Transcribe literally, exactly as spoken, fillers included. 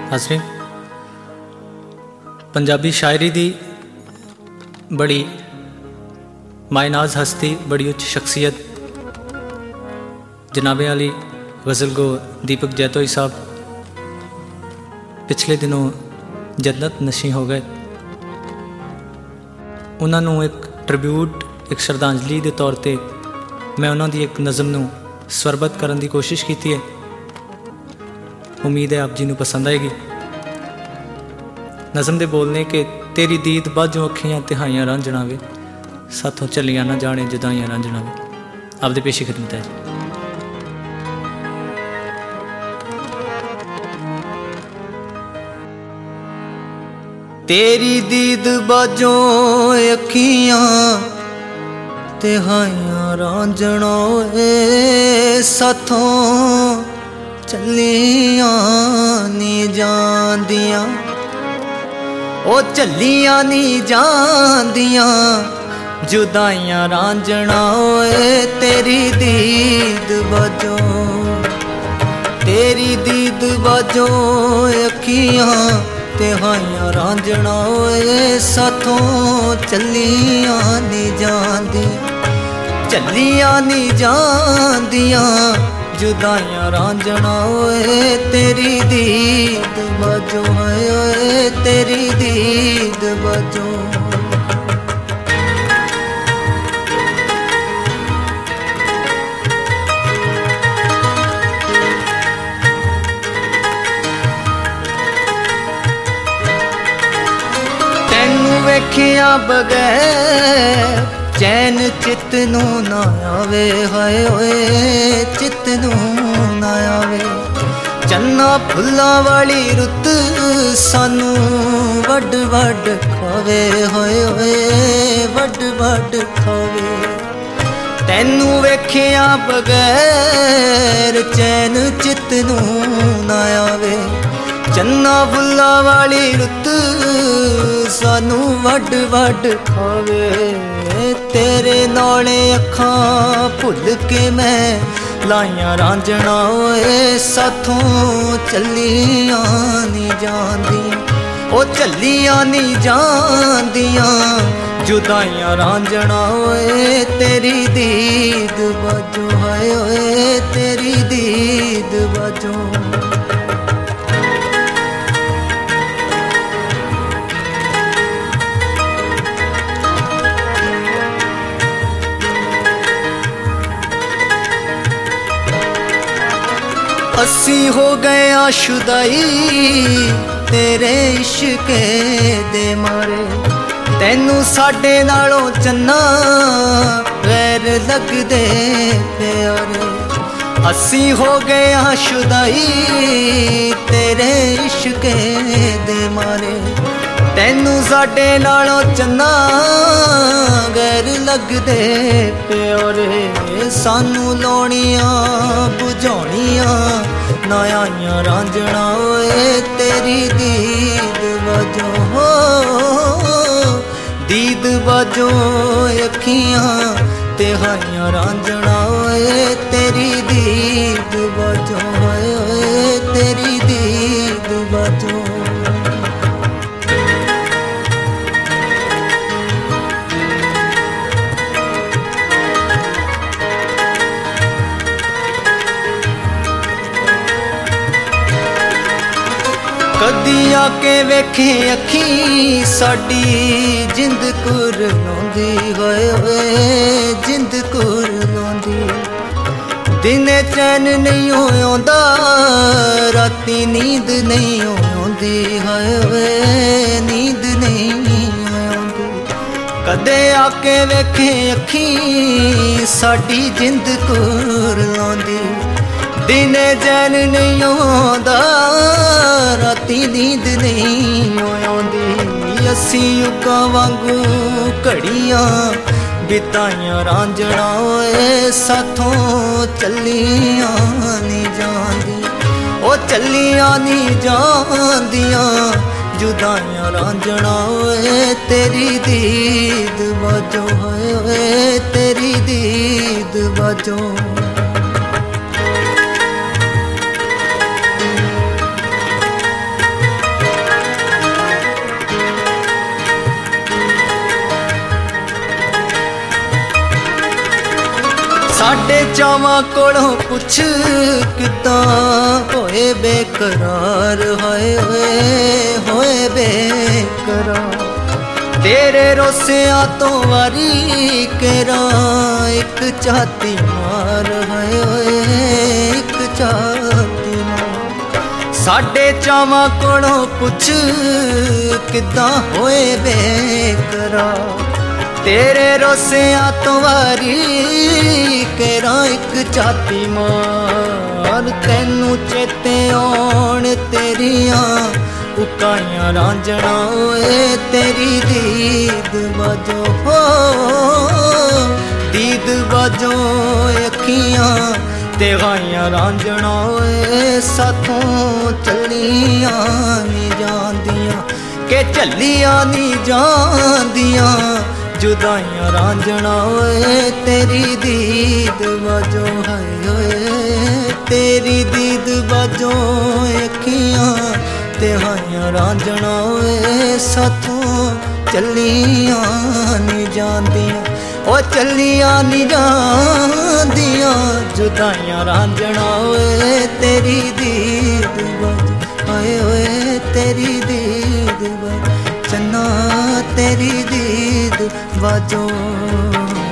हाज़रीन, पंजाबी शायरी दी बड़ी मायनाज हस्ती, बड़ी उच्च शख्सियत जनाबे अली गज़ल गो दीपक जैतोई साहब पिछले दिनों जन्नत नशी हो गए। उन्होंने एक ट्रिब्यूट, एक श्रद्धांजलि के तौर पर मैं उन्होंने एक नज़म नूं स्वरबद्ध करने की कोशिश की है। उम्मीद है आप जी नूं पसंद आएगी। नज़म दे बोलने के तेरी दीद बाजों अखियां तिहाइयां रांझना वे, साथों चलियां ना जाने जुदाइयां रांझना वे। आपदे पेशी खिदमत है। तेरी दीद बाजों अखियां तिहाइयां रांझना वे, साथों चलियां नी जांदियां, ओ चलियां नी जांदियां जुदाइयां रांझना ओए। तेरी दीद बाजों तेरी दीद बाजों अखियां तिहाइयां रांझना ओए, साथों चलियां नी जांदियां, चलियां नी जांदियां जुदाइयां रांझना ओए। तेरी दीद बाजों ओए, तेरी दीद बाजों। तैनू वेखिया बगैर चैन चित नूं ना आवे, हाय होए चित नूं ना आवे। चन्ना फुल्लां वाली रुत सानू वड वड खावे, हाय होए वड वड खावे। तैनू वेखिया बगैर चैन चित नूं ना आवे, चन्ना फुल्लां वाली रुत सानू वड वड खावे। तेरे नाले अखां भुल के मैं लाइयां रांझना ओए, साथों चलियां नी जांदियां, ओ चलियां नी जांदियां जुदाइयां रांझना ओए। तेरी दीद बाजों हाय ओए, तेरी दीद बाजों। असी हो गए आशुदाई तेरे इश्के दे मारे, तैनू साडे नालों चन्ना गैर लगदे प्यारे। असी हो गए आशुदाई तेरे इश्के दे मारे, तैनू साडे नालों चन्ना गैर लगदे प्यारे। सानू लाउणियां बुझाउणियां ना आइयां रांझना ओए। तेरी दीद बाजों हो दीद बाजों अखियां तिहाइयां रांझना ओए। तेरी दीद बाजों ओए, तेरी दीद बाजों। कदी आके वेखे अखी साडी जिंद कुरलाउंदी, होए होए जिंद कुरलाउंदी। दिने चैन नहीं आउंदा, राती नींद नहीं आउंदी, होए होए नींद नहीं आउंदी। कदे आके वेखे अखी साडी जिंद कुरलाउंदी, दिने चैन नहीं आउंदा, राती नींद नहीं आउंदी। असी युगां वांगू घड़ियां बिताइयां रांझना ओए, साथों चलियां नी जांदियां, ओ चलियां नी जांदियां जुदाइयां रांझना ओए। तेरी दीद बाजों होए, तेरी दीद बाजों। ਚਾਵਾਂ ਕੋਲੋਂ ਪੁੱਛ ਕਿੱਦਾਂ ਹੋਏ ਬੇਕਰਾਰ ਹੋਏ ਹੋਏ ਹੋਏ ਬੇਕਰਾਰ तेरे रोसिया तो वारी केरा एक छाती मार है एक छाती मार साडे चावां कोलों पुछ किदां होए बेकरा तेरे रोसिया तो वारी केरा एक छाती मार तैनू चेते आउण तेरियां उकाइयां रांझना ओए तेरी दीद बाजो हो दीद बाजो अखियां ते गाइयां रांझना ओए साथों चलियां नी जांदियां के चलियां नी जांदियां जुदाइयां रांझना ओए तेरी दीद बाजो हाय ओए तेरी दीद बाजो अखियां ते हाइयां रांझना ओए साथों चलियां नी जांदियां ओ चलियां नी जांदियां जुदाइयां रांझना ओए तेरी दीद बाजो आए ओए तेरी दीद बाजो चन्ना तेरी दीद बाजो।